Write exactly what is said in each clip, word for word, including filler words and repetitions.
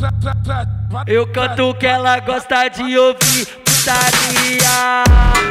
Eu canto o que ela gosta de ouvir, putaria.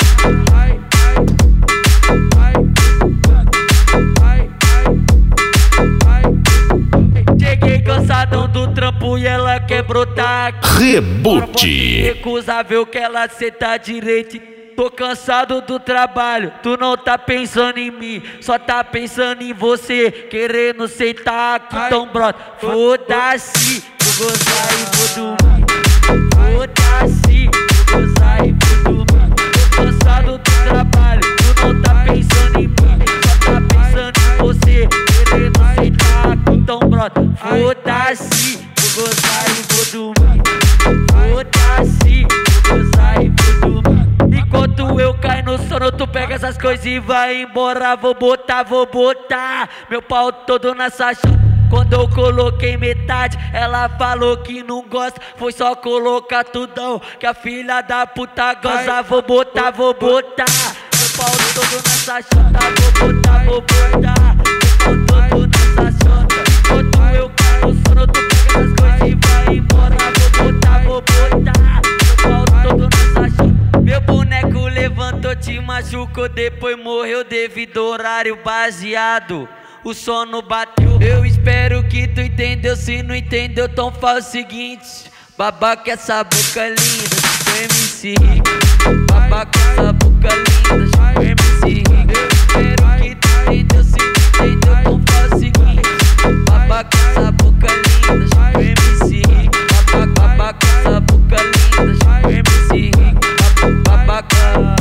Cheguei cansadão do trampo e ela quer brotar aqui. Reboot. Recusável que ela senta direito. Tô cansado do trabalho, tu não tá pensando em mim, só tá pensando em você, querendo sentar aqui. Então brota, foda-se, vou gozar e vou dormir. Foda-se, vou gozar e vou dormir. Tô cansado do trabalho, tu não tá pensando em mim, só tá pensando em você, querendo sentar aqui. Então brota, foda-se, vou gozar e vou dormir. Foda-se, vou gozar e vou dormir. Enquanto eu caio no sono, tu pega essas coisas e vai embora. Vou botar, vou botar meu pau todo nessa chão. Quando eu coloquei metade, ela falou que não gosta. Foi só colocar tudão, que a filha da puta goza. Vou botar, vou botar meu pau todo nessa chota. Vou botar, vou botar meu pau todo nessa chota. Enquanto eu caio no sono, tu pega essas coisas e vai embora. Vou botar, vou botar meu pau todo nessa chota. Meu boneco levantou, te machucou, depois morreu devido ao horário baseado. O sono bateu, eu espero que tu entendeu. Se não entendeu, então faz o seguinte: babaca essa boca linda, tipo M C Rick. Babaca essa boca linda, tipo M C Rick. Eu espero que tu entendeu. Se não entendeu, então faz o seguinte: babaca essa boca linda, tipo M C Rick. Babaca essa boca linda, tipo M C Rick. Babaca,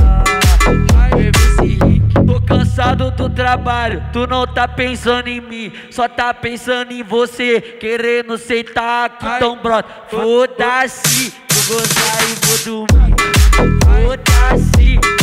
M C Rick. Tô cansado do trabalho, tu não tá pensando em mim, só tá pensando em você, querendo sentar aqui. Então brota, foda-se, vou gozar e vou dormir. Foda-se.